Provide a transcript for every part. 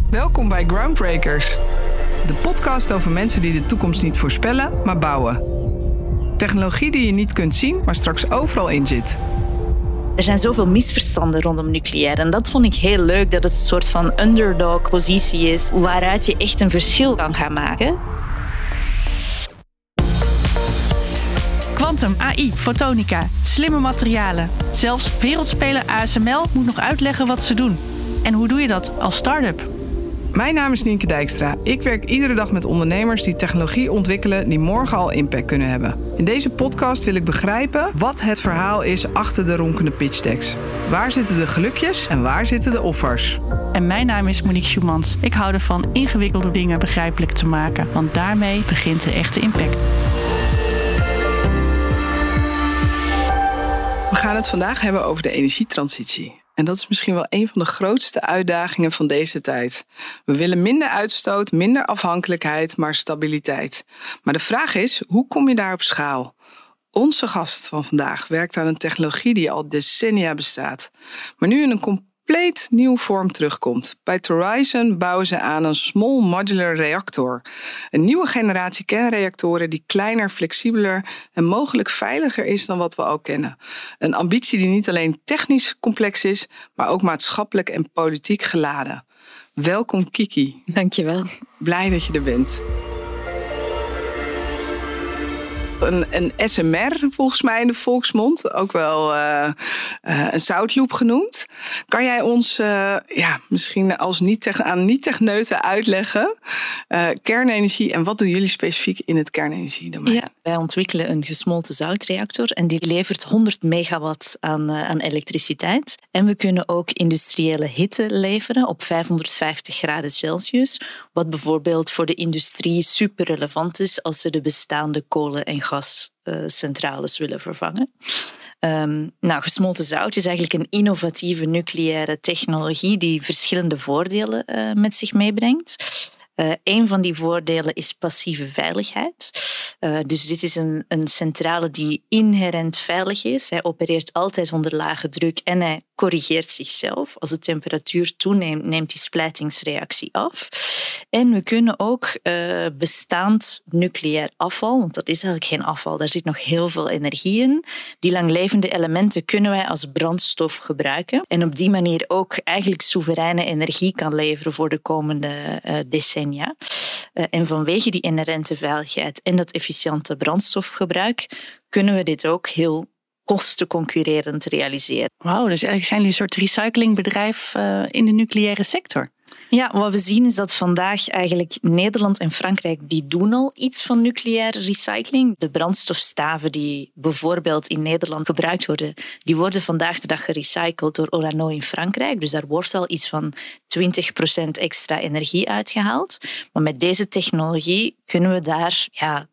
Welkom bij Groundbreakers, de podcast over mensen die de toekomst niet voorspellen, maar bouwen. Technologie die je niet kunt zien, maar straks overal in zit. Er zijn zoveel misverstanden rondom nucleair en dat vond ik heel leuk, dat het een soort van underdog-positie is waaruit je echt een verschil kan gaan maken. Quantum, AI, fotonica, slimme materialen. Zelfs wereldspeler ASML moet nog uitleggen wat ze doen. En hoe doe je dat als start-up? Mijn naam is Nienke Dijkstra. Ik werk iedere dag met ondernemers die technologie ontwikkelen die morgen al impact kunnen hebben. In deze podcast wil ik begrijpen wat het verhaal is achter de ronkende pitchdecks. Waar zitten de gelukjes en waar zitten de offers? En mijn naam is Monique Schumans. Ik hou ervan ingewikkelde dingen begrijpelijk te maken, want daarmee begint de echte impact. We gaan het vandaag hebben over de energietransitie. En dat is misschien wel een van de grootste uitdagingen van deze tijd. We willen minder uitstoot, minder afhankelijkheid, maar stabiliteit. Maar de vraag is, hoe kom je daar op schaal? Onze gast van vandaag werkt aan een technologie die al decennia bestaat, maar nu in een compleet nieuwe vorm terugkomt. Bij Horizon bouwen ze aan een small modular reactor. Een nieuwe generatie kernreactoren die kleiner, flexibeler en mogelijk veiliger is dan wat we al kennen. Een ambitie die niet alleen technisch complex is, maar ook maatschappelijk en politiek geladen. Welkom Kiki. Dankjewel. Blij dat je er bent. Een SMR, volgens mij in de volksmond, ook wel een zoutloop genoemd. Kan jij ons misschien als niet-techneuten uitleggen, kernenergie en wat doen jullie specifiek in het kernenergiedomein? Ja, wij ontwikkelen een gesmolten zoutreactor en die levert 100 megawatt aan elektriciteit. En we kunnen ook industriële hitte leveren op 550 graden Celsius, wat bijvoorbeeld voor de industrie super relevant is als ze de bestaande kolen- en gascentrales willen vervangen. Gesmolten zout is eigenlijk een innovatieve nucleaire technologie die verschillende voordelen met zich meebrengt. Een van die voordelen is passieve veiligheid. Dus dit is een centrale die inherent veilig is. Hij opereert altijd onder lage druk en hij corrigeert zichzelf. Als de temperatuur toeneemt, neemt die splijtingsreactie af. En we kunnen ook bestaand nucleair afval, want dat is eigenlijk geen afval, daar zit nog heel veel energie in. Die langlevende elementen kunnen wij als brandstof gebruiken. En op die manier ook eigenlijk soevereine energie kan leveren voor de komende decennia. En vanwege die inherente veiligheid en dat efficiënte brandstofgebruik kunnen we dit ook heel kostenconcurrerend realiseren. Wauw, dus eigenlijk zijn jullie een soort recyclingbedrijf in de nucleaire sector. Ja, wat we zien is dat vandaag eigenlijk Nederland en Frankrijk die doen al iets van nucleaire recycling. De brandstofstaven die bijvoorbeeld in Nederland gebruikt worden, die worden vandaag de dag gerecycled door Orano in Frankrijk. Dus daar wordt al iets van 20% extra energie uitgehaald. Maar met deze technologie kunnen we daar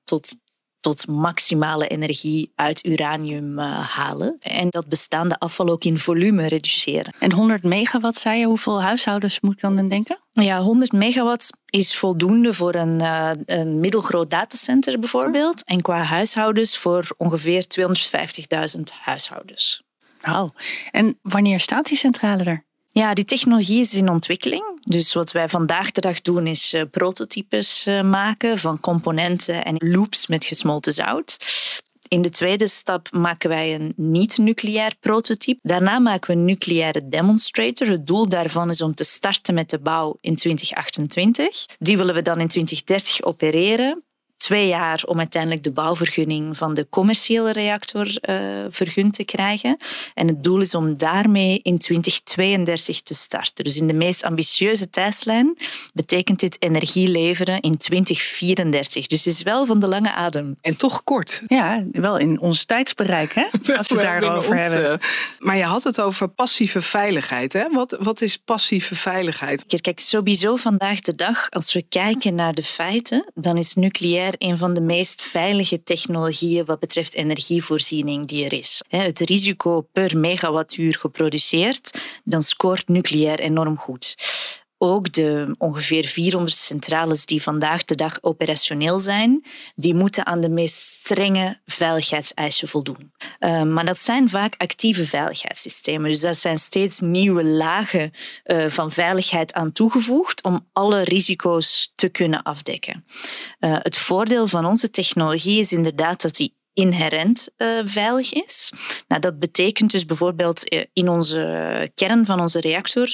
tot maximale energie uit uranium halen. En dat bestaande afval ook in volume reduceren. En 100 megawatt, zei je, hoeveel huishoudens moet ik dan aan denken? Ja, 100 megawatt is voldoende voor een middelgroot datacenter bijvoorbeeld. En qua huishoudens voor ongeveer 250.000 huishoudens. Nou, en wanneer staat die centrale er? Ja, die technologie is in ontwikkeling. Dus wat wij vandaag de dag doen is prototypes maken van componenten en loops met gesmolten zout. In de tweede stap maken wij een niet-nucleair prototype. Daarna maken we een nucleaire demonstrator. Het doel daarvan is om te starten met de bouw in 2028. Die willen we dan in 2030 opereren. 2 jaar om uiteindelijk de bouwvergunning van de commerciële reactor vergund te krijgen. En het doel is om daarmee in 2032 te starten. Dus in de meest ambitieuze tijdslijn betekent dit energie leveren in 2034. Dus het is wel van de lange adem. En toch kort. Ja, wel in ons tijdsbereik, hè? Als we het daarover hebben. Maar je had het over passieve veiligheid, hè? Wat is passieve veiligheid? Kijk, sowieso vandaag de dag, als we kijken naar de feiten, dan is nucleair een van de meest veilige technologieën wat betreft energievoorziening die er is. Het risico per megawattuur geproduceerd, dan scoort nucleair enorm goed. ook de ongeveer 400 centrales die vandaag de dag operationeel zijn, die moeten aan de meest strenge veiligheidseisen voldoen. Maar dat zijn vaak actieve veiligheidssystemen. Dus daar zijn steeds nieuwe lagen van veiligheid aan toegevoegd om alle risico's te kunnen afdekken. Het voordeel van onze technologie is inderdaad dat die inherent veilig is. Nou, dat betekent dus bijvoorbeeld in onze kern van onze reactor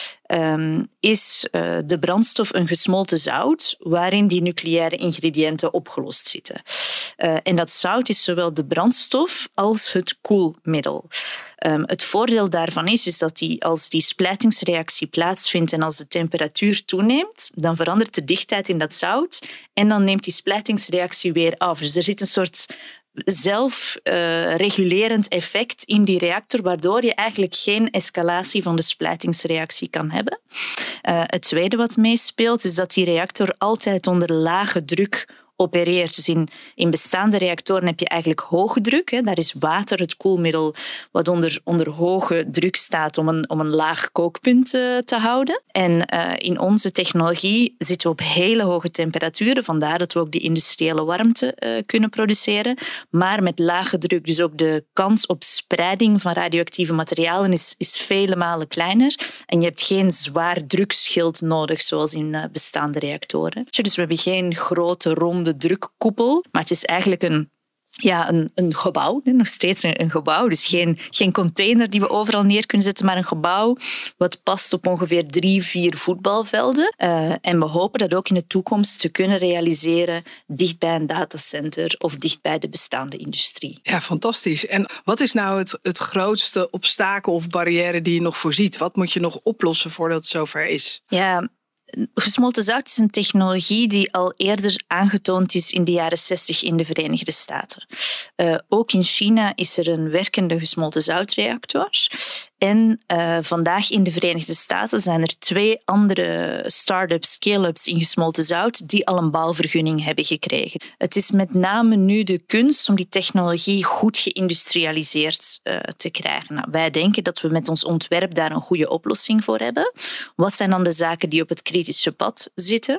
is de brandstof een gesmolten zout waarin die nucleaire ingrediënten opgelost zitten. En dat zout is zowel de brandstof als het koelmiddel. Het voordeel daarvan is dat als die splijtingsreactie plaatsvindt en als de temperatuur toeneemt, dan verandert de dichtheid in dat zout en dan neemt die splijtingsreactie weer af. Dus er zit een soort zelfregulerend effect in die reactor, waardoor je eigenlijk geen escalatie van de splijtingsreactie kan hebben. Het tweede wat meespeelt is dat die reactor altijd onder lage druk opereert. Dus in bestaande reactoren heb je eigenlijk hoge druk. Hè. Daar is water, het koelmiddel, wat onder hoge druk staat om een laag kookpunt te houden. En in onze technologie zitten we op hele hoge temperaturen, vandaar dat we ook die industriële warmte kunnen produceren, maar met lage druk. Dus ook de kans op spreiding van radioactieve materialen is vele malen kleiner en je hebt geen zwaar drukschild nodig, zoals in bestaande reactoren. Dus we hebben geen grote ronde drukkoepel, maar het is eigenlijk een gebouw, nog steeds een gebouw. Dus geen container die we overal neer kunnen zetten, maar een gebouw wat past op ongeveer 3-4 voetbalvelden. En we hopen dat ook in de toekomst te kunnen realiseren dicht bij een datacenter of dicht bij de bestaande industrie. Ja, fantastisch. En wat is nou het grootste obstakel of barrière die je nog voorziet? Wat moet je nog oplossen voordat het zover is? Ja, gesmolten zout is een technologie die al eerder aangetoond is in de jaren 60 in de Verenigde Staten. Ook in China is er een werkende gesmolten zoutreactor. En vandaag in de Verenigde Staten zijn er 2 andere start-ups, scale-ups in gesmolten zout die al een bouwvergunning hebben gekregen. Het is met name nu de kunst om die technologie goed geïndustrialiseerd te krijgen. Nou, wij denken dat we met ons ontwerp daar een goede oplossing voor hebben. Wat zijn dan de zaken die op het kritische pad zitten?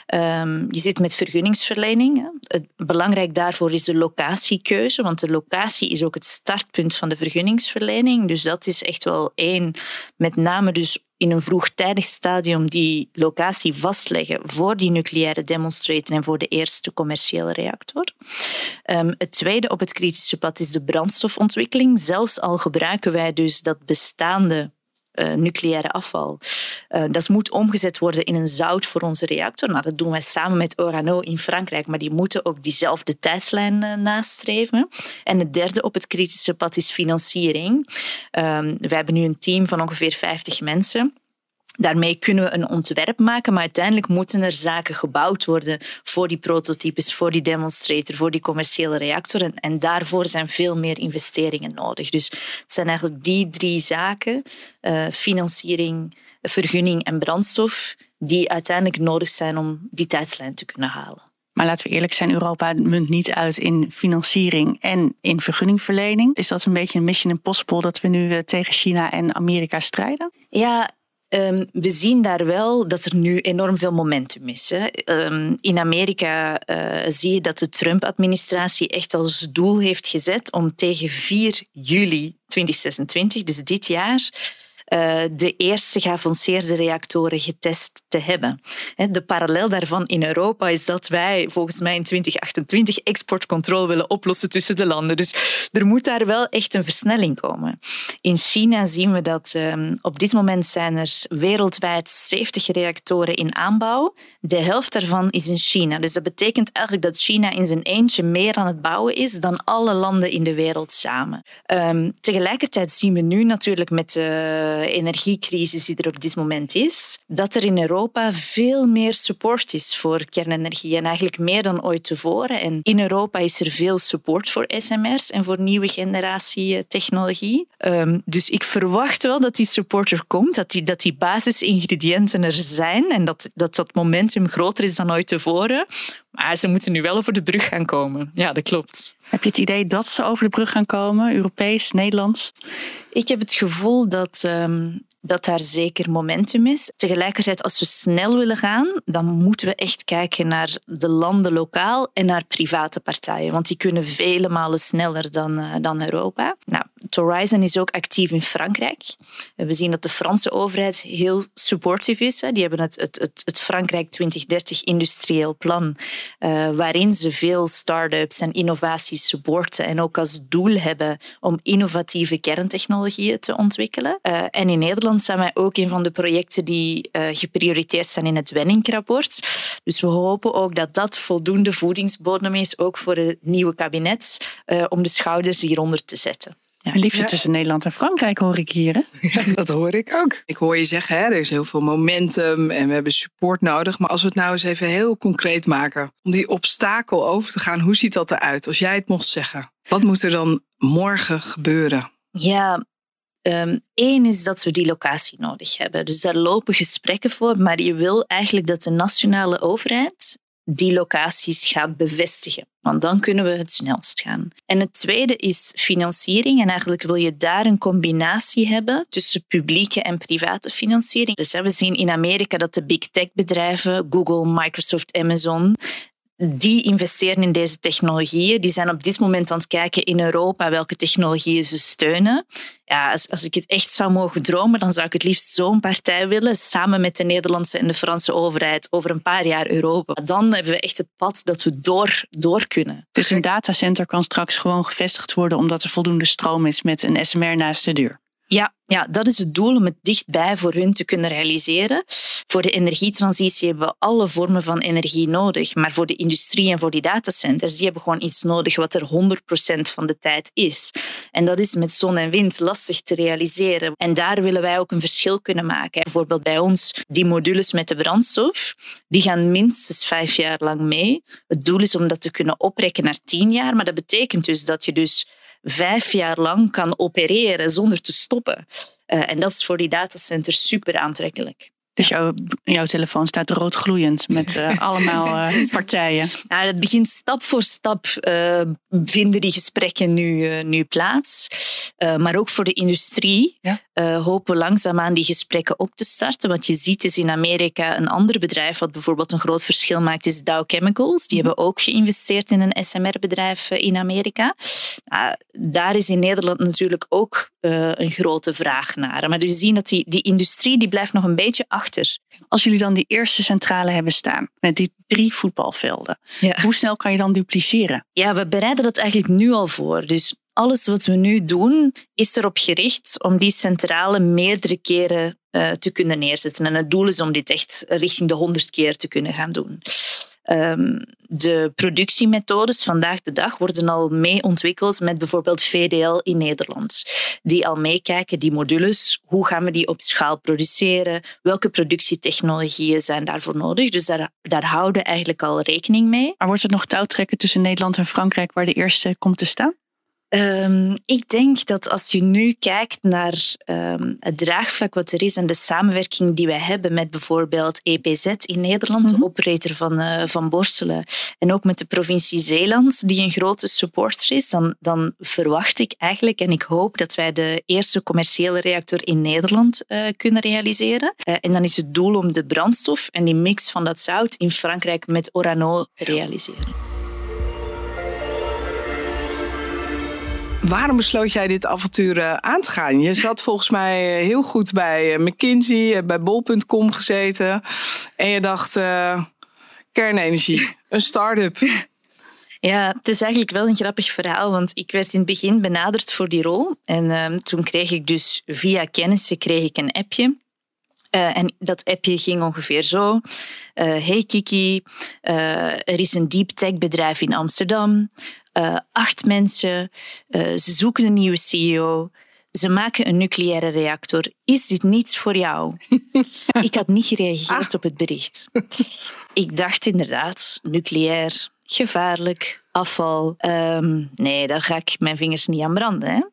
Je zit met vergunningsverlening. Belangrijk daarvoor is de locatiekeuze, want de locatie is ook het startpunt van de vergunningsverlening. Dus dat is echt wel één, met name dus in een vroegtijdig stadium die locatie vastleggen voor die nucleaire demonstrator en voor de eerste commerciële reactor. Het tweede op het kritische pad is de brandstofontwikkeling. Zelfs al gebruiken wij dus dat bestaande nucleaire afval. Dat moet omgezet worden in een zout voor onze reactor. Nou, dat doen wij samen met Orano in Frankrijk, maar die moeten ook diezelfde tijdslijn nastreven. En het derde op het kritische pad is financiering. We hebben nu een team van ongeveer 50 mensen. Daarmee kunnen we een ontwerp maken, maar uiteindelijk moeten er zaken gebouwd worden voor die prototypes, voor die demonstrator, voor die commerciële reactor. En daarvoor zijn veel meer investeringen nodig. Dus het zijn eigenlijk die 3 zaken, financiering, vergunning en brandstof, die uiteindelijk nodig zijn om die tijdslijn te kunnen halen. Maar laten we eerlijk zijn, Europa munt niet uit in financiering en in vergunningverlening. Is dat een beetje een mission impossible dat we nu tegen China en Amerika strijden? Ja, we zien daar wel dat er nu enorm veel momentum is. Hè. In Amerika zie je dat de Trump-administratie echt als doel heeft gezet om tegen 4 juli 2026, dus dit jaar, de eerste geavanceerde reactoren getest te hebben. De parallel daarvan in Europa is dat wij volgens mij in 2028 exportcontrole willen oplossen tussen de landen. Dus er moet daar wel echt een versnelling komen. In China zien we dat op dit moment zijn er wereldwijd 70 reactoren in aanbouw. De helft daarvan is in China. Dus dat betekent eigenlijk dat China in zijn eentje meer aan het bouwen is dan alle landen in de wereld samen. Tegelijkertijd zien we nu natuurlijk met de energiecrisis die er op dit moment is, dat er in Europa veel meer support is voor kernenergie en eigenlijk meer dan ooit tevoren. En in Europa is er veel support voor SMR's en voor nieuwe generatie technologie. Dus ik verwacht wel dat die support er komt, dat die basisingrediënten er zijn en dat momentum groter is dan ooit tevoren. Maar ze moeten nu wel over de brug gaan komen. Ja, dat klopt. Heb je het idee dat ze over de brug gaan komen? Europees, Nederlands? Ik heb het gevoel dat dat daar zeker momentum is. Tegelijkertijd, als we snel willen gaan, dan moeten we echt kijken naar de landen lokaal en naar private partijen, want die kunnen vele malen sneller dan Europa. Nou, Horizon is ook actief in Frankrijk. We zien dat de Franse overheid heel supportive is. Die hebben het Frankrijk 2030 industrieel plan, waarin ze veel start-ups en innovaties supporten en ook als doel hebben om innovatieve kerntechnologieën te ontwikkelen. En in Nederland zijn wij ook een van de projecten die geprioriteerd zijn in het Wenning-rapport. Dus we hopen ook dat dat voldoende voedingsbodem is, ook voor het nieuwe kabinet, om de schouders hieronder te zetten. Ja, liefde tussen Nederland en Frankrijk hoor ik hier. Hè? Ja, dat hoor ik ook. Ik hoor je zeggen, er is heel veel momentum en we hebben support nodig. Maar als we het nou eens even heel concreet maken, om die obstakel over te gaan, hoe ziet dat eruit? Als jij het mocht zeggen, wat moet er dan morgen gebeuren? Ja, één is dat we die locatie nodig hebben. Dus daar lopen gesprekken voor, maar je wil eigenlijk dat de nationale overheid die locaties gaat bevestigen. Want dan kunnen we het snelst gaan. En het tweede is financiering. En eigenlijk wil je daar een combinatie hebben tussen publieke en private financiering. Dus we zien in Amerika dat de big tech bedrijven, Google, Microsoft, Amazon, die investeren in deze technologieën. Die zijn op dit moment aan het kijken in Europa welke technologieën ze steunen. Ja, als ik het echt zou mogen dromen, dan zou ik het liefst zo'n partij willen, samen met de Nederlandse en de Franse overheid, over een paar jaar Europa. Dan hebben we echt het pad dat we door kunnen. Dus een datacenter kan straks gewoon gevestigd worden omdat er voldoende stroom is met een SMR naast de deur? Ja, dat is het doel om het dichtbij voor hun te kunnen realiseren. Voor de energietransitie hebben we alle vormen van energie nodig. Maar voor de industrie en voor die datacenters, die hebben gewoon iets nodig wat er 100% van de tijd is. En dat is met zon en wind lastig te realiseren. En daar willen wij ook een verschil kunnen maken. Bijvoorbeeld bij ons, die modules met de brandstof, die gaan minstens 5 jaar lang mee. Het doel is om dat te kunnen oprekken naar 10 jaar. Maar dat betekent dus dat je dus 5 jaar lang kan opereren zonder te stoppen. En dat is voor die datacenters super aantrekkelijk. Dus jouw telefoon staat rood gloeiend met allemaal partijen. Nou, dat begint stap voor stap, vinden die gesprekken nu plaats. Maar ook voor de industrie hopen we langzaamaan die gesprekken op te starten. Wat je ziet is in Amerika een ander bedrijf wat bijvoorbeeld een groot verschil maakt, is Dow Chemicals. Die hebben ook geïnvesteerd in een SMR-bedrijf in Amerika. Daar is in Nederland natuurlijk ook een grote vraag naar. Maar we zien dat die industrie die blijft nog een beetje achter. Als jullie dan die eerste centrale hebben staan met die 3 voetbalvelden, hoe snel kan je dan dupliceren? Ja, we bereiden dat eigenlijk nu al voor. Dus alles wat we nu doen is erop gericht om die centrale meerdere keren te kunnen neerzetten. En het doel is om dit echt richting de 100 keer te kunnen gaan doen. De productiemethodes vandaag de dag worden al mee ontwikkeld met bijvoorbeeld VDL in Nederland. Die al meekijken, die modules, hoe gaan we die op schaal produceren? Welke productietechnologieën zijn daarvoor nodig? Dus daar houden we eigenlijk al rekening mee. Maar wordt het nog touwtrekken tussen Nederland en Frankrijk waar de eerste komt te staan? Ik denk dat als je nu kijkt naar het draagvlak wat er is en de samenwerking die wij hebben met bijvoorbeeld EPZ in Nederland, de operator van Borselen, en ook met de provincie Zeeland, die een grote supporter is, dan verwacht ik eigenlijk en ik hoop dat wij de eerste commerciële reactor in Nederland kunnen realiseren. En dan is het doel om de brandstof en die mix van dat zout in Frankrijk met Orano te realiseren. Waarom besloot jij dit avontuur aan te gaan? Je zat volgens mij heel goed bij McKinsey, bij bol.com gezeten. En je dacht, kernenergie, een start-up. Ja, het is eigenlijk wel een grappig verhaal, want ik werd in het begin benaderd voor die rol. En toen kreeg ik dus via kennissen een appje. En dat appje ging ongeveer zo. Hey Kiki, er is een deep tech bedrijf in Amsterdam. 8 mensen, ze zoeken een nieuwe CEO. Ze maken een nucleaire reactor. Is dit niets voor jou? Ik had niet gereageerd op het bericht. Ik dacht inderdaad, nucleair, gevaarlijk, afval. Nee, daar ga ik mijn vingers niet aan branden. Hè?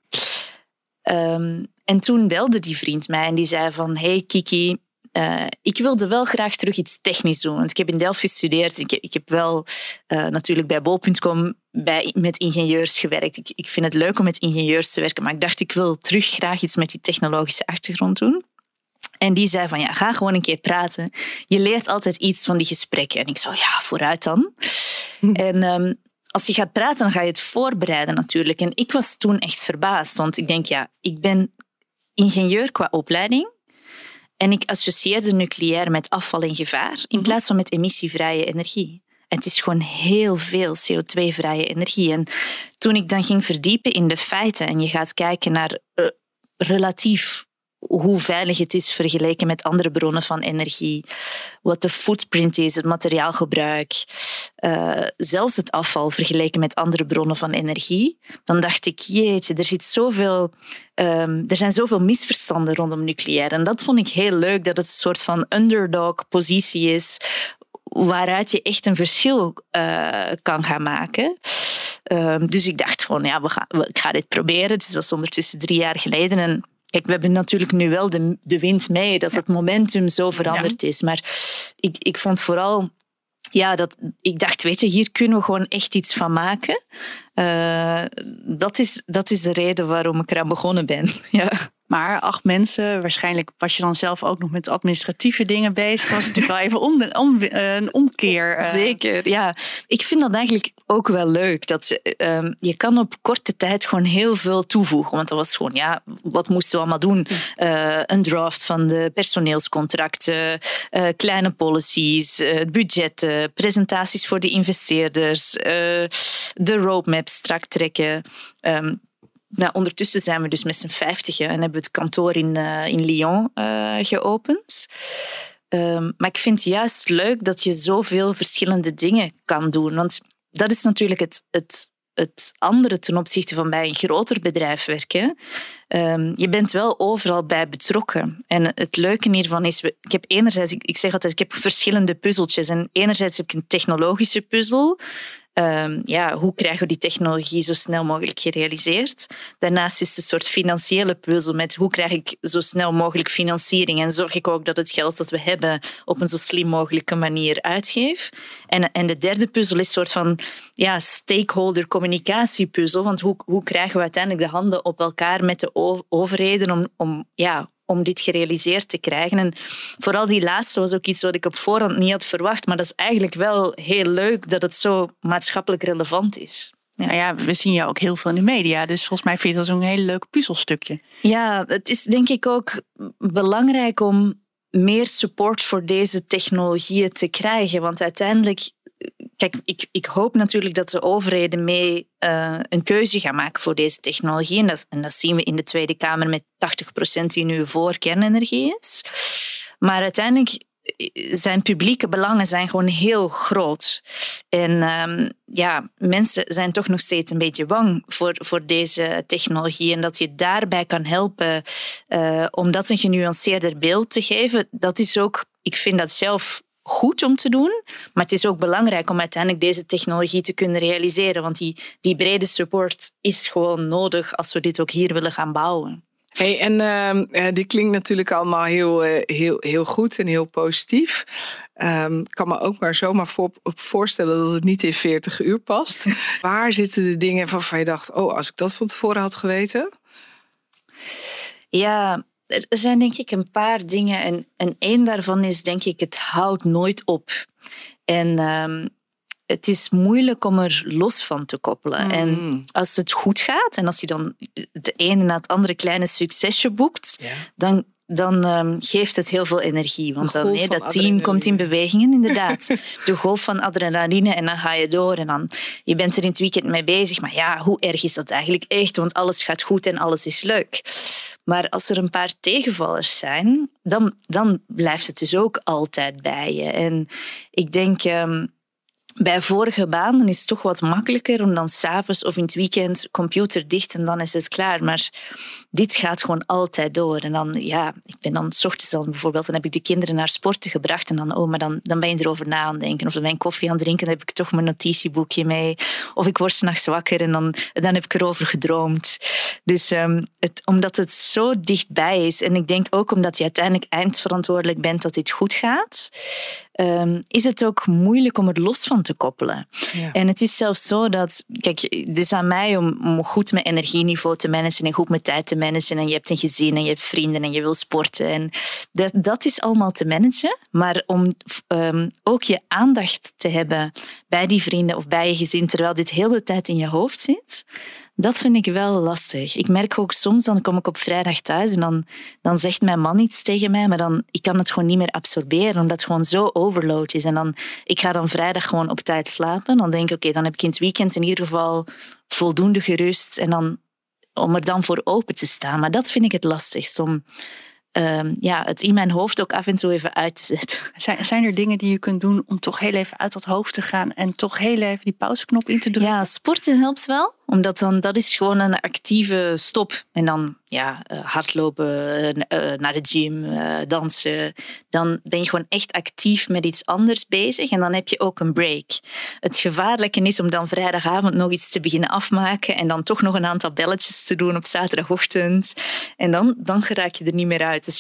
En toen belde die vriend mij en die zei van... Hey Kiki, ik wilde wel graag terug iets technisch doen. Want ik heb in Delft gestudeerd. Ik heb wel natuurlijk bij bol.com met ingenieurs gewerkt. Ik vind het leuk om met ingenieurs te werken. Maar ik dacht, ik wil terug graag iets met die technologische achtergrond doen. En die zei van, ja, ga gewoon een keer praten. Je leert altijd iets van die gesprekken. En ik zo, ja, vooruit dan. En als je gaat praten, dan ga je het voorbereiden natuurlijk. En ik was toen echt verbaasd. Want ik denk, ja, ik ben ingenieur qua opleiding. En ik associeerde nucleair met afval en gevaar. In plaats van met emissievrije energie. En het is gewoon heel veel CO2-vrije energie. En toen ik dan ging verdiepen in de feiten... en je gaat kijken naar relatief... hoe veilig het is vergeleken met andere bronnen van energie, wat de footprint is, het materiaalgebruik, zelfs het afval vergeleken met andere bronnen van energie, dan dacht ik, jeetje, er zijn zoveel misverstanden rondom nucleair. En dat vond ik heel leuk, dat het een soort van underdog-positie is, waaruit je echt een verschil kan gaan maken. Dus ik dacht gewoon, ja, ik ga dit proberen. Dus dat is ondertussen 3 jaar geleden. En kijk, we hebben natuurlijk nu wel de wind mee, dat het momentum zo veranderd is. Maar ik vond vooral, ja, dat ik dacht, weet je, hier kunnen we gewoon echt iets van maken. Dat is de reden waarom ik eraan begonnen ben. Ja. Maar 8 mensen, waarschijnlijk was je dan zelf ook nog met administratieve dingen bezig. Was het natuurlijk wel even een omkeer. Zeker, ja. Ik vind dat eigenlijk ook wel leuk. Dat je kan op korte tijd gewoon heel veel toevoegen. Want dat was gewoon, ja, wat moesten we allemaal doen? Een draft van de personeelscontracten, kleine policies, budgetten, presentaties voor de investeerders, de roadmap strak trekken. Ondertussen zijn we dus met z'n 50 en hebben we het kantoor in Lyon geopend. Maar ik vind het juist leuk dat je zoveel verschillende dingen kan doen. Want dat is natuurlijk het andere ten opzichte van bij een groter bedrijf werken. Je bent wel overal bij betrokken. En het leuke hiervan is, ik heb enerzijds, ik zeg altijd, ik heb verschillende puzzeltjes. En enerzijds heb ik een technologische puzzel. Hoe krijgen we die technologie zo snel mogelijk gerealiseerd? Daarnaast is het een soort financiële puzzel met hoe krijg ik zo snel mogelijk financiering en zorg ik ook dat het geld dat we hebben op een zo slim mogelijke manier uitgeef. En de derde puzzel is een soort van stakeholder communicatiepuzzel, want hoe krijgen we uiteindelijk de handen op elkaar met de overheden om dit gerealiseerd te krijgen. En vooral die laatste was ook iets wat ik op voorhand niet had verwacht, maar dat is eigenlijk wel heel leuk dat het zo maatschappelijk relevant is. Ja. Nou ja, we zien jou ook heel veel in de media, dus volgens mij vind je dat zo'n heel leuk puzzelstukje. Ja, het is denk ik ook belangrijk om meer support voor deze technologieën te krijgen, want uiteindelijk, kijk, ik hoop natuurlijk dat de overheden mee een keuze gaan maken voor deze technologie. En dat zien we in de Tweede Kamer met 80% die nu voor kernenergie is. Maar uiteindelijk zijn publieke belangen zijn gewoon heel groot. En mensen zijn toch nog steeds een beetje bang voor deze technologie. En dat je daarbij kan helpen om dat een genuanceerder beeld te geven, dat is ook, ik vind dat zelf goed om te doen, maar het is ook belangrijk om uiteindelijk deze technologie te kunnen realiseren, want die brede support is gewoon nodig als we dit ook hier willen gaan bouwen. Hey, en die klinkt natuurlijk allemaal heel goed en heel positief. Ik kan me ook maar zomaar voorstellen dat het niet in 40 uur past. Waar zitten de dingen waarvan je dacht, als ik dat van tevoren had geweten? Ja, er zijn denk ik een paar dingen. En één daarvan is denk ik, het houdt nooit op. En het is moeilijk om er los van te koppelen. En als het goed gaat en als je dan het ene na het andere kleine succesje boekt, dan geeft het heel veel energie. Want dan, dat team komt in beweging, inderdaad. De golf van adrenaline en dan ga je door. En dan, je bent er in het weekend mee bezig. Maar ja, hoe erg is dat eigenlijk echt? Want alles gaat goed en alles is leuk. Maar als er een paar tegenvallers zijn, dan blijft het dus ook altijd bij je. En ik denk, bij vorige banen is het toch wat makkelijker om dan 's avonds of in het weekend computer dicht en dan is het klaar. Maar dit gaat gewoon altijd door. En dan, ik ben dan 's ochtends dan bijvoorbeeld, dan heb ik de kinderen naar sporten gebracht en dan ben je erover na aan het denken. Of dan ben ik koffie aan het drinken, dan heb ik toch mijn notitieboekje mee. Of ik word 's nachts wakker en dan heb ik erover gedroomd. Dus omdat het zo dichtbij is en ik denk ook omdat je uiteindelijk eindverantwoordelijk bent dat dit goed gaat, is het ook moeilijk om er los van te koppelen. Ja. En het is zelfs zo dat, kijk, het is aan mij om goed mijn energieniveau te managen en goed mijn tijd te managen. En je hebt een gezin en je hebt vrienden en je wil sporten. En dat is allemaal te managen. Maar om ook je aandacht te hebben bij die vrienden of bij je gezin, terwijl dit heel de tijd in je hoofd zit, dat vind ik wel lastig. Ik merk ook soms, dan kom ik op vrijdag thuis en dan zegt mijn man iets tegen mij, maar ik kan het gewoon niet meer absorberen, omdat het gewoon zo overload is. En ik ga dan vrijdag gewoon op tijd slapen. Dan denk ik, oké, dan heb ik in het weekend in ieder geval voldoende gerust en om er dan voor open te staan. Maar dat vind ik het lastigst, om het in mijn hoofd ook af en toe even uit te zetten. Zijn er dingen die je kunt doen om toch heel even uit dat hoofd te gaan en toch heel even die pauzeknop in te drukken? Ja, sporten helpt wel, omdat dat is gewoon een actieve stop. En dan hardlopen, naar de gym, dansen. Dan ben je gewoon echt actief met iets anders bezig en dan heb je ook een break. Het gevaarlijke is om dan vrijdagavond nog iets te beginnen afmaken en dan toch nog een aantal belletjes te doen op zaterdagochtend. En dan geraak je er niet meer uit. Dus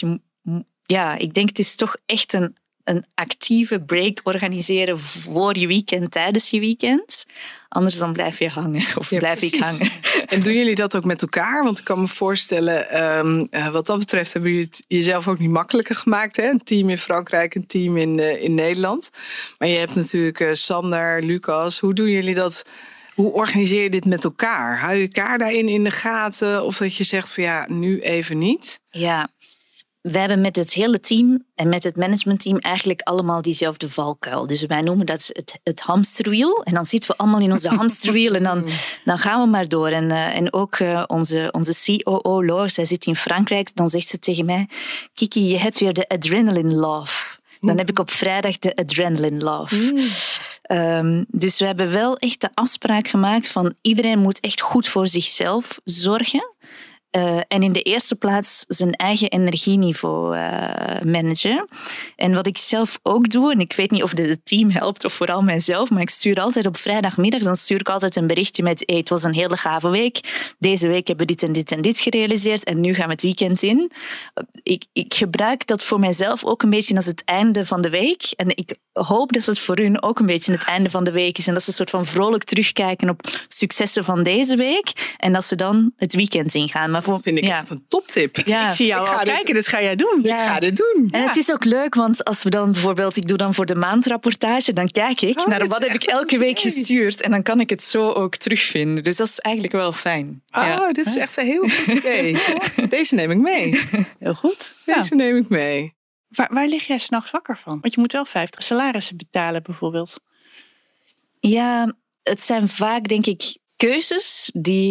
ik denk het is toch echt een actieve break organiseren voor je weekend, tijdens je weekend. Anders dan blijf je hangen. Of blijf ik hangen. En doen jullie dat ook met elkaar? Want ik kan me voorstellen, wat dat betreft hebben jullie het jezelf ook niet makkelijker gemaakt. Hè? Een team in Frankrijk, een team in Nederland. Maar je hebt natuurlijk Sander, Lucas. Hoe doen jullie dat? Hoe organiseer je dit met elkaar? Hou je elkaar daarin in de gaten? Of dat je zegt van nu even niet? Ja. We hebben met het hele team en met het managementteam eigenlijk allemaal diezelfde valkuil. Dus wij noemen dat het hamsterwiel. En dan zitten we allemaal in onze hamsterwiel en dan gaan we maar door. En ook onze COO, Laure, zij zit in Frankrijk. Dan zegt ze tegen mij, Kiki, je hebt weer de adrenaline love. Dan heb ik op vrijdag de adrenaline love. Dus we hebben wel echt de afspraak gemaakt van iedereen moet echt goed voor zichzelf zorgen. En in de eerste plaats zijn eigen energieniveau managen. En wat ik zelf ook doe, en ik weet niet of dit het team helpt of vooral mijzelf, maar ik stuur altijd op vrijdagmiddag, dan stuur ik altijd een berichtje met het was een hele gave week. Deze week hebben we dit en dit en dit gerealiseerd en nu gaan we het weekend in. Ik gebruik dat voor mijzelf ook een beetje als het einde van de week. En ik hoop dat het voor hun ook een beetje het einde van de week is. En dat ze een soort van vrolijk terugkijken op successen van deze week. En dat ze dan het weekend ingaan. Maar dat vind ik echt een toptip. Ja, ik zie jou al kijken, dus ga jij doen. Ja. Ik ga dit doen. En het is ook leuk, want als we dan bijvoorbeeld, ik doe dan voor de maandrapportage, dan kijk ik naar wat heb ik elke week gestuurd. En dan kan ik het zo ook terugvinden. Dus dat is eigenlijk wel fijn. Dit is echt een heel goed idee. Deze neem ik mee. Heel goed. Deze neem ik mee. Waar lig jij 's nachts wakker van? Want je moet wel 50 salarissen betalen bijvoorbeeld. Ja, het zijn vaak denk ik keuzes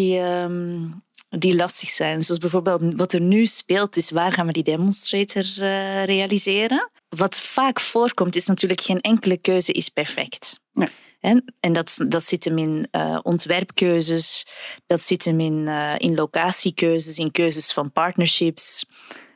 die lastig zijn. Zoals bijvoorbeeld wat er nu speelt is waar gaan we die demonstrator realiseren. Wat vaak voorkomt is natuurlijk geen enkele keuze is perfect. Nee. En dat zit hem in ontwerpkeuzes, dat zit hem in locatiekeuzes, in keuzes van partnerships.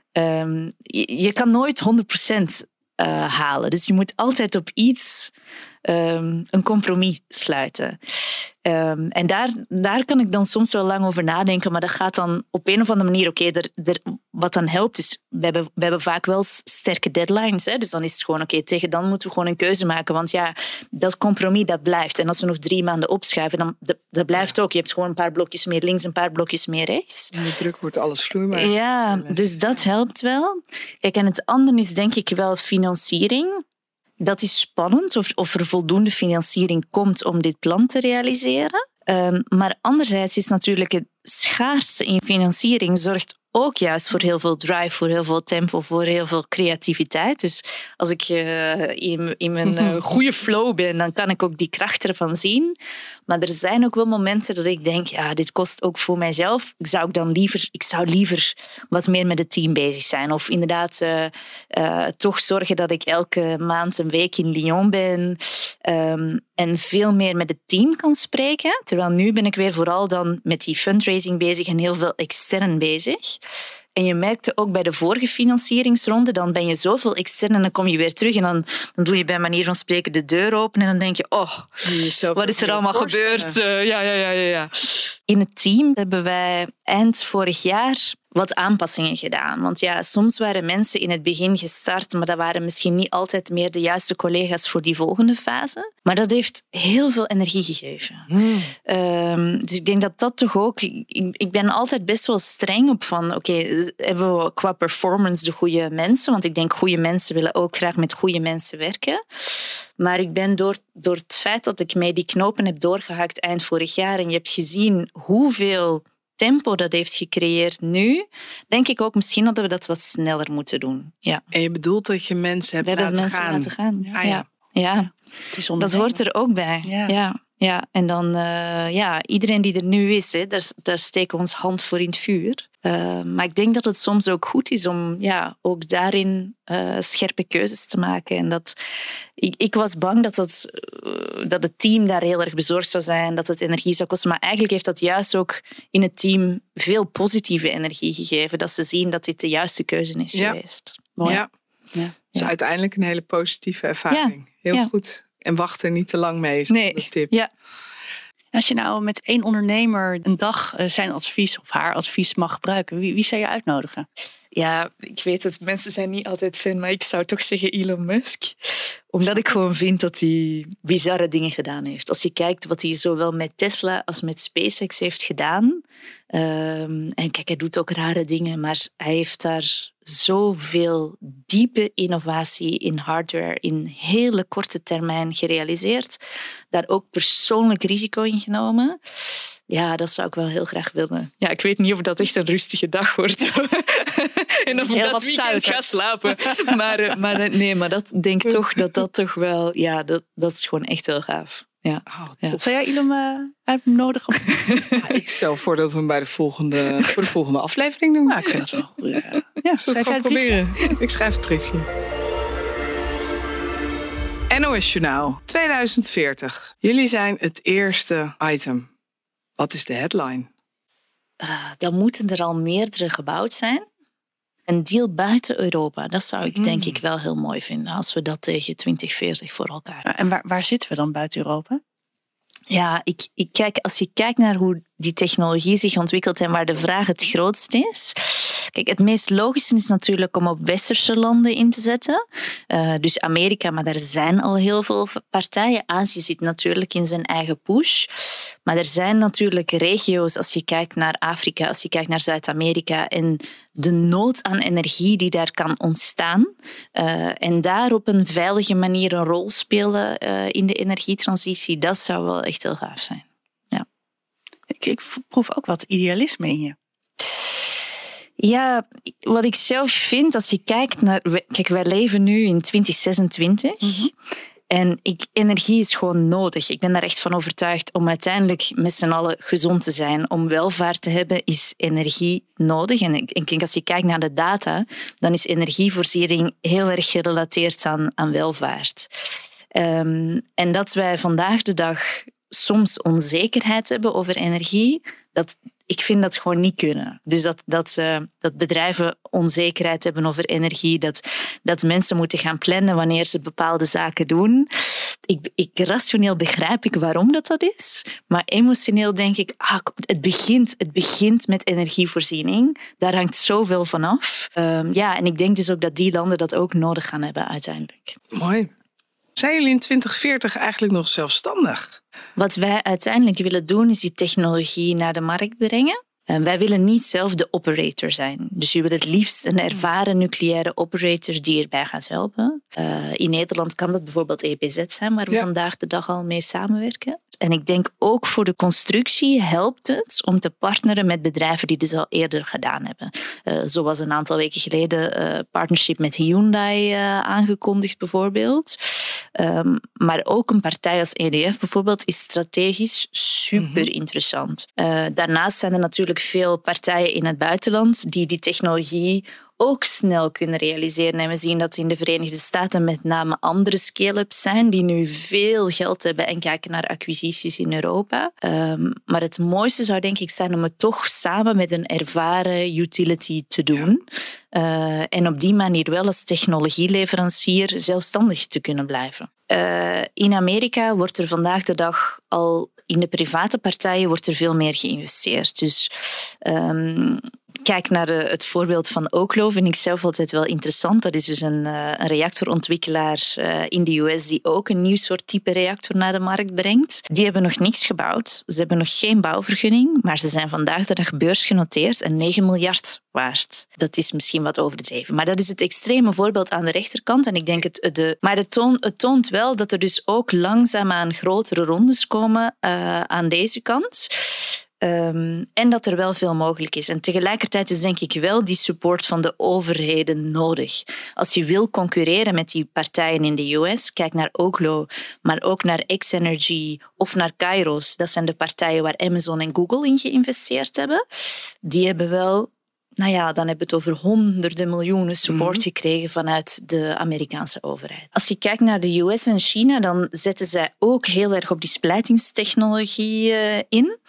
Je kan nooit 100% halen. Dus je moet altijd op iets een compromis sluiten. En daar kan ik dan soms wel lang over nadenken, maar dat gaat dan op een of andere manier, wat dan helpt is, we hebben vaak wel sterke deadlines, hè? Dus dan is het gewoon tegen dan moeten we gewoon een keuze maken, want ja, dat compromis dat blijft. En als we nog 3 maanden opschuiven, dan dat blijft ook. Je hebt gewoon een paar blokjes meer links, een paar blokjes meer rechts. En de druk wordt alles vloeibaar. Ja, dus dat helpt wel. Kijk, en het andere is denk ik wel financiering. Dat is spannend of er voldoende financiering komt om dit plan te realiseren. Maar anderzijds is natuurlijk het schaarste in financiering zorgt ook juist voor heel veel drive, voor heel veel tempo, voor heel veel creativiteit. Dus als ik in mijn goede flow ben, dan kan ik ook die kracht ervan zien. Maar er zijn ook wel momenten dat ik denk, ja, dit kost ook voor mijzelf. Ik zou liever wat meer met het team bezig zijn. Of inderdaad toch zorgen dat ik elke maand een week in Lyon ben. En veel meer met het team kan spreken. Terwijl nu ben ik weer vooral dan met die fundraising bezig en heel veel extern bezig. En je merkte ook bij de vorige financieringsronde, dan ben je zoveel extern en dan kom je weer terug en dan doe je bij manier van spreken de deur open en dan denk je, wat is er allemaal gebeurd? Ja. In het team hebben wij eind vorig jaar wat aanpassingen gedaan. Want ja, soms waren mensen in het begin gestart, maar dat waren misschien niet altijd meer de juiste collega's voor die volgende fase. Maar dat heeft heel veel energie gegeven. Dus ik denk dat dat toch ook... Ik ben altijd best wel streng op van, hebben we qua performance de goede mensen? Want ik denk, goede mensen willen ook graag met goede mensen werken. Maar ik ben door het feit dat ik mij die knopen heb doorgehakt eind vorig jaar en je hebt gezien hoeveel tempo dat heeft gecreëerd nu, denk ik ook misschien hadden we dat wat sneller moeten doen. Ja. En je bedoelt dat je mensen hebt laten gaan? Ja. Dat hoort er ook bij. Ja. En dan, iedereen die er nu is, daar steken we ons hand voor in het vuur. Maar ik denk dat het soms ook goed is om ook daarin scherpe keuzes te maken. En ik was bang dat het team daar heel erg bezorgd zou zijn, dat het energie zou kosten. Maar eigenlijk heeft dat juist ook in het team veel positieve energie gegeven. Dat ze zien dat dit de juiste keuze is geweest. Mooi. Ja. Dus uiteindelijk een hele positieve ervaring. Heel goed. En wacht er niet te lang mee, is de tip. Ja. Als je nou met één ondernemer een dag zijn advies of haar advies mag gebruiken, wie zou je uitnodigen? Ja, ik weet het, mensen zijn niet altijd fan, maar ik zou toch zeggen Elon Musk. Omdat ik gewoon vind dat hij bizarre dingen gedaan heeft. Als je kijkt wat hij zowel met Tesla als met SpaceX heeft gedaan. En kijk, hij doet ook rare dingen, maar hij heeft daar zoveel diepe innovatie in hardware in hele korte termijn gerealiseerd. Daar ook persoonlijk risico in genomen. Ja, dat zou ik wel heel graag willen. Ja, ik weet niet of dat echt een rustige dag wordt. En of ik dat weekend ga slapen. Maar dat denk ik toch dat toch wel... Ja, dat is gewoon echt heel gaaf. Ja. Zou jij Elon uitnodigen? Ik stel voor dat we hem voor de volgende aflevering doen. Ik vind dat wel goed. Zullen we het gewoon proberen? Ik schrijf het briefje. NOS Journaal 2040. Jullie zijn het eerste item. Wat is de headline? Dan moeten er al meerdere gebouwd zijn. Een deal buiten Europa, dat zou ik denk ik wel heel mooi vinden als we dat tegen 2040 voor elkaar doen. En waar zitten we dan buiten Europa? Ja, als je kijkt naar hoe die technologie zich ontwikkelt en waar de vraag het grootst is. Kijk, het meest logische is natuurlijk om op westerse landen in te zetten. Dus Amerika, maar daar zijn al heel veel partijen. Azië zit natuurlijk in zijn eigen push. Maar er zijn natuurlijk regio's, als je kijkt naar Afrika, als je kijkt naar Zuid-Amerika en de nood aan energie die daar kan ontstaan. En daar op een veilige manier een rol spelen in de energietransitie, dat zou wel echt heel gaaf zijn. Ja. Ik proef ook wat idealisme in je. Ja, wat ik zelf vind, als je kijkt naar... Kijk, wij leven nu in 2026. En energie is gewoon nodig. Ik ben daar echt van overtuigd om uiteindelijk met z'n allen gezond te zijn. Om welvaart te hebben, is energie nodig. En ik denk, als je kijkt naar de data, dan is energievoorziening heel erg gerelateerd aan welvaart. En dat wij vandaag de dag soms onzekerheid hebben over energie, ik vind dat gewoon niet kunnen. Dus dat bedrijven onzekerheid hebben over energie, dat mensen moeten gaan plannen wanneer ze bepaalde zaken doen. Rationeel begrijp ik waarom dat is, maar emotioneel denk ik, het begint met energievoorziening. Daar hangt zoveel van af. En ik denk dus ook dat die landen dat ook nodig gaan hebben uiteindelijk. Mooi. Zijn jullie in 2040 eigenlijk nog zelfstandig? Wat wij uiteindelijk willen doen, is die technologie naar de markt brengen. Wij willen niet zelf de operator zijn. Dus je wil het liefst een ervaren nucleaire operator die erbij gaat helpen. In Nederland kan dat bijvoorbeeld EPZ zijn, waar we vandaag de dag al mee samenwerken. En ik denk ook voor de constructie helpt het om te partneren met bedrijven die dit al eerder gedaan hebben. Zoals een aantal weken geleden partnership met Hyundai aangekondigd bijvoorbeeld. Maar ook een partij als EDF bijvoorbeeld is strategisch super interessant. Daarnaast zijn er natuurlijk veel partijen in het buitenland die technologie ook snel kunnen realiseren. En we zien dat in de Verenigde Staten met name andere scale-ups zijn die nu veel geld hebben en kijken naar acquisities in Europa. Maar het mooiste zou denk ik zijn om het toch samen met een ervaren utility te doen. En op die manier wel als technologieleverancier zelfstandig te kunnen blijven. In Amerika wordt er vandaag de dag al in de private partijen wordt er veel meer geïnvesteerd. Dus kijk naar het voorbeeld van Oklo, vind ik zelf altijd wel interessant. Dat is dus een reactorontwikkelaar in de US die ook een nieuw soort type reactor naar de markt brengt. Die hebben nog niks gebouwd. Ze hebben nog geen bouwvergunning, maar ze zijn vandaag de dag beursgenoteerd en 9 miljard waard. Dat is misschien wat overdreven. Maar dat is het extreme voorbeeld aan de rechterkant. En ik denk maar het toont wel dat er dus ook langzaamaan grotere rondes komen aan deze kant. En dat er wel veel mogelijk is. En tegelijkertijd is denk ik wel die support van de overheden nodig. Als je wil concurreren met die partijen in de US, kijk naar Oklo, maar ook naar X-Energy of naar Kairos. Dat zijn de partijen waar Amazon en Google in geïnvesteerd hebben. Die hebben wel, dan hebben we het over honderden miljoenen support gekregen vanuit de Amerikaanse overheid. Als je kijkt naar de US en China, dan zetten zij ook heel erg op die splijtingstechnologie in.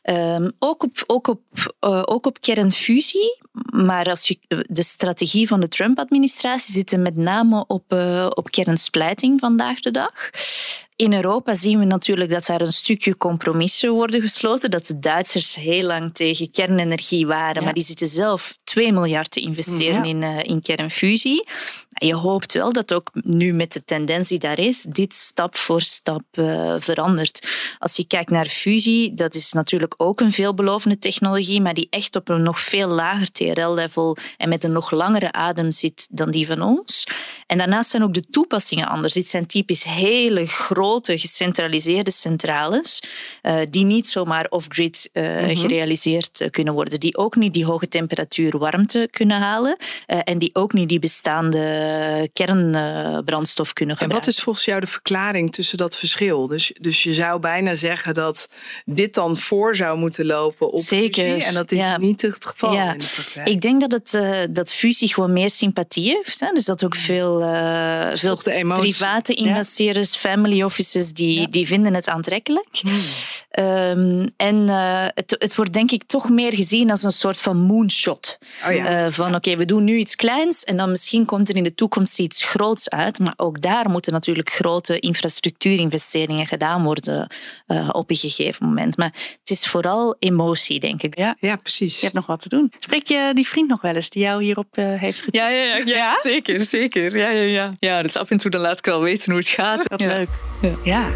Ook op kernfusie. Maar als je de strategie van de Trump-administratie zit met name op kernsplijting vandaag de dag. In Europa zien we natuurlijk dat daar een stukje compromissen worden gesloten. Dat de Duitsers heel lang tegen kernenergie waren. Maar die zitten zelf 2 miljard te investeren in kernfusie. Je hoopt wel dat ook nu met de tendens die daar is, dit stap voor stap verandert. Als je kijkt naar fusie, dat is natuurlijk ook een veelbelovende technologie, maar die echt op een nog veel lager TRL-level en met een nog langere adem zit dan die van ons. En daarnaast zijn ook de toepassingen anders. Dit zijn typisch hele grote gecentraliseerde centrales die niet zomaar off-grid gerealiseerd kunnen worden. Die ook niet die hoge temperatuur warmte kunnen halen en die ook niet die bestaande kernbrandstof kunnen gebruiken. En wat is volgens jou de verklaring tussen dat verschil? Dus je zou bijna zeggen dat dit dan voor zou moeten lopen op fusie. En dat is niet het geval in de praktijk. Ik denk dat fusie gewoon meer sympathie heeft. Hè? Dus dat ook veel private investeerders, family offices, die vinden het aantrekkelijk. Het wordt denk ik toch meer gezien als een soort van moonshot. Van oké, we doen nu iets kleins en dan misschien komt er in de toekomst iets groots uit. Maar ook daar moeten natuurlijk grote infrastructuurinvesteringen gedaan worden op een gegeven moment. Maar het is vooral emotie, denk ik. Ja, precies. Je hebt nog wat te doen. Spreek je die vriend nog wel eens die jou hierop heeft getypt? Ja, zeker. Ja, dus af en toe dan laat ik wel weten hoe het gaat. Dat is leuk. Ja.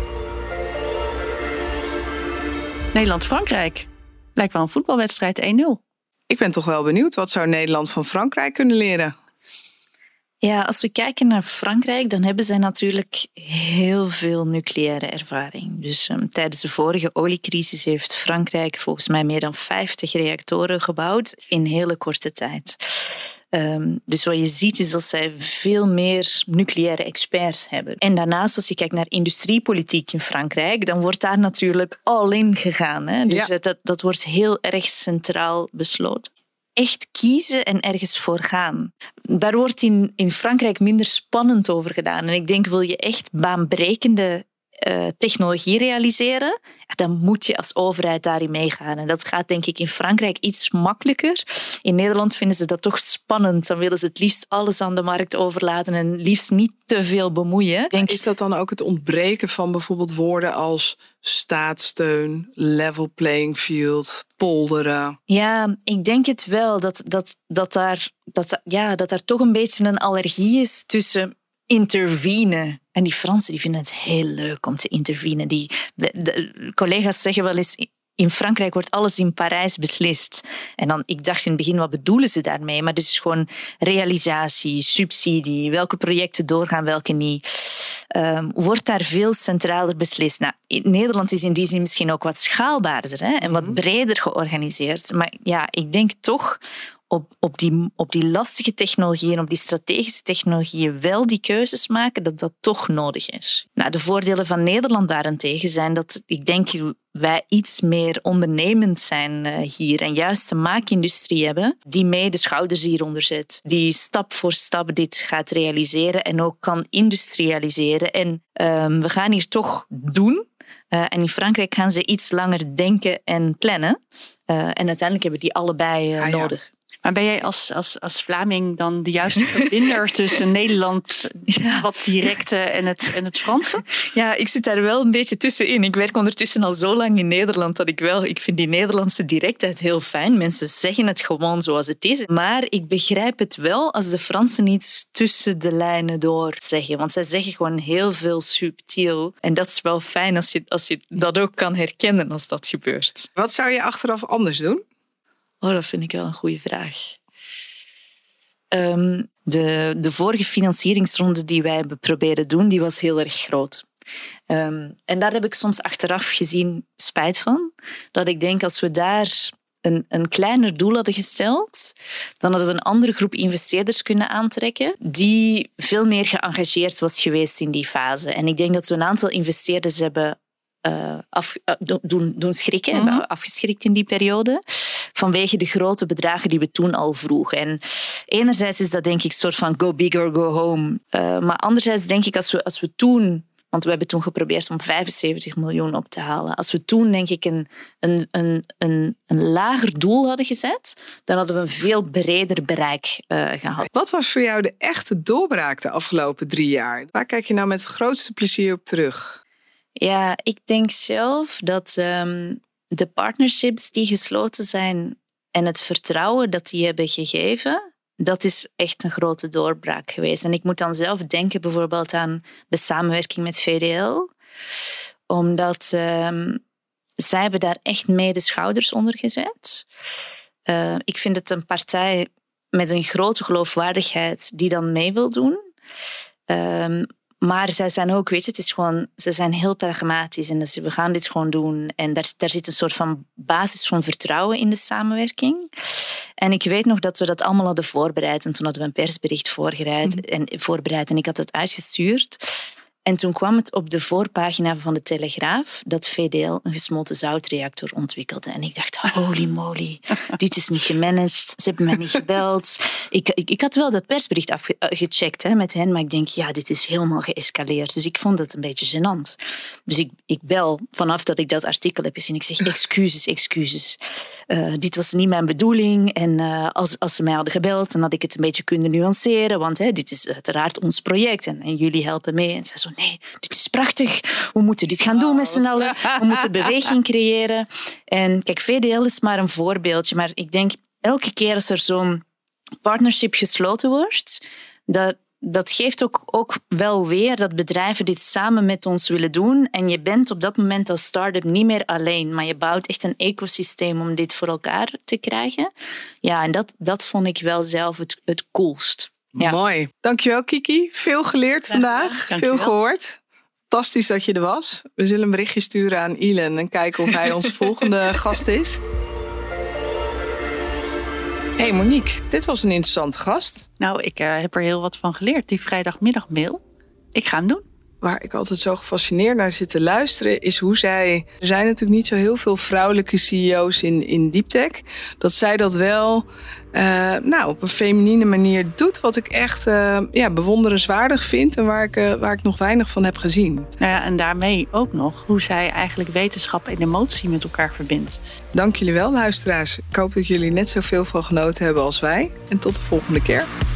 Nederland-Frankrijk. Lijkt wel een voetbalwedstrijd 1-0. Ik ben toch wel benieuwd. Wat zou Nederland van Frankrijk kunnen leren? Ja, als we kijken naar Frankrijk, dan hebben zij natuurlijk heel veel nucleaire ervaring. Dus tijdens de vorige oliecrisis heeft Frankrijk volgens mij meer dan 50 reactoren gebouwd in hele korte tijd. Dus wat je ziet is dat zij veel meer nucleaire experts hebben. En daarnaast, als je kijkt naar industriepolitiek in Frankrijk, dan wordt daar natuurlijk all in gegaan. Hè? Dus dat wordt heel erg centraal besloten. Echt kiezen en ergens voor gaan. Daar wordt in Frankrijk minder spannend over gedaan. En ik denk, wil je echt baanbrekende technologie realiseren, dan moet je als overheid daarin meegaan. En dat gaat denk ik in Frankrijk iets makkelijker. In Nederland vinden ze dat toch spannend. Dan willen ze het liefst alles aan de markt overlaten en liefst niet te veel bemoeien. Is dat dan ook het ontbreken van bijvoorbeeld woorden als staatssteun, level playing field, polderen? Ja, ik denk het wel. Dat daar toch een beetje een allergie is tussen intervenen. En die Fransen die vinden het heel leuk om te intervenen. De collega's zeggen wel eens, in Frankrijk wordt alles in Parijs beslist. En dan, ik dacht in het begin, wat bedoelen ze daarmee? Maar dus gewoon realisatie, subsidie, welke projecten doorgaan, welke niet. Wordt daar veel centraler beslist. Nou, Nederland is in die zin misschien ook wat schaalbaarder, hè, en wat breder georganiseerd. Maar ja, ik denk toch, op die lastige technologieën, op die strategische technologieën wel die keuzes maken, dat toch nodig is. Nou, de voordelen van Nederland daarentegen zijn dat ik denk wij iets meer ondernemend zijn hier en juist de maakindustrie hebben die mee de schouders hieronder zet, die stap voor stap dit gaat realiseren en ook kan industrialiseren. En we gaan hier toch doen. En in Frankrijk gaan ze iets langer denken en plannen. En uiteindelijk hebben die allebei nodig. Maar ben jij als Vlaming dan de juiste verbinder tussen Nederland, wat directe en het Franse? Ja, ik zit daar wel een beetje tussenin. Ik werk ondertussen al zo lang in Nederland dat ik vind die Nederlandse directheid heel fijn. Mensen zeggen het gewoon zoals het is. Maar ik begrijp het wel als de Fransen iets tussen de lijnen door zeggen. Want zij zeggen gewoon heel veel subtiel. En dat is wel fijn als je dat ook kan herkennen als dat gebeurt. Wat zou je achteraf anders doen? Oh, dat vind ik wel een goede vraag. De vorige financieringsronde die wij hebben proberen doen, die was heel erg groot. En daar heb ik soms achteraf gezien spijt van. Dat ik denk, als we daar een kleiner doel hadden gesteld, dan hadden we een andere groep investeerders kunnen aantrekken die veel meer geëngageerd was geweest in die fase. En ik denk dat we een aantal investeerders hebben doen schrikken, hebben afgeschrikt in die periode, vanwege de grote bedragen die we toen al vroegen. En enerzijds is dat denk ik een soort van go big or go home. Maar anderzijds denk ik als we toen, want we hebben toen geprobeerd om 75 miljoen op te halen. Als we toen denk ik een lager doel hadden gezet, dan hadden we een veel breder bereik gehad. Wat was voor jou de echte doorbraak de afgelopen 3 jaar? Waar kijk je nou met het grootste plezier op terug? Ja, ik denk zelf dat de partnerships die gesloten zijn en het vertrouwen dat die hebben gegeven, dat is echt een grote doorbraak geweest. En ik moet dan zelf denken bijvoorbeeld aan de samenwerking met VDL, omdat zij hebben daar echt mee de schouders onder gezet. Ik vind het een partij met een grote geloofwaardigheid die dan mee wil doen. Maar zij zijn ook, weet je, ze zijn heel pragmatisch en we gaan dit gewoon doen. En daar zit een soort van basis van vertrouwen in de samenwerking. En ik weet nog dat we dat allemaal hadden voorbereid. En toen hadden we een persbericht voorbereid en ik had het uitgestuurd. En toen kwam het op de voorpagina van de Telegraaf dat VDL een gesmolten zoutreactor ontwikkelde. En ik dacht, holy moly, dit is niet gemanaged. Ze hebben mij niet gebeld. Ik had wel dat persbericht afgecheckt met hen, maar ik denk, ja, dit is helemaal geëscaleerd. Dus ik vond het een beetje gênant. Dus ik bel vanaf dat ik dat artikel heb gezien. Ik zeg, excuses. Dit was niet mijn bedoeling. En als ze mij hadden gebeld, dan had ik het een beetje kunnen nuanceren. Want dit is uiteraard ons project en jullie helpen mee. En ze zo, nee, dit is prachtig. We moeten dit gaan doen met z'n allen. We moeten beweging creëren. En kijk, VDL is maar een voorbeeldje. Maar ik denk, elke keer als er zo'n partnership gesloten wordt, dat geeft ook wel weer dat bedrijven dit samen met ons willen doen. En je bent op dat moment als start-up niet meer alleen, maar je bouwt echt een ecosysteem om dit voor elkaar te krijgen. Ja, en dat vond ik wel zelf het coolst. Ja. Mooi. Dankjewel, Kiki. Veel geleerd vandaag. Veel gehoord. Fantastisch dat je er was. We zullen een berichtje sturen aan Elon en kijken of hij onze volgende gast is. Hey Monique, dit was een interessante gast. Nou, ik heb er heel wat van geleerd. Die vrijdagmiddagmail. Ik ga hem doen. Waar ik altijd zo gefascineerd naar zit te luisteren, is hoe zij... Er zijn natuurlijk niet zo heel veel vrouwelijke CEO's in deeptech. Dat zij dat wel op een feminine manier doet. Wat ik echt bewonderenswaardig vind en waar ik nog weinig van heb gezien. Nou ja, en daarmee ook nog hoe zij eigenlijk wetenschap en emotie met elkaar verbindt. Dank jullie wel, luisteraars. Ik hoop dat jullie net zoveel van genoten hebben als wij. En tot de volgende keer.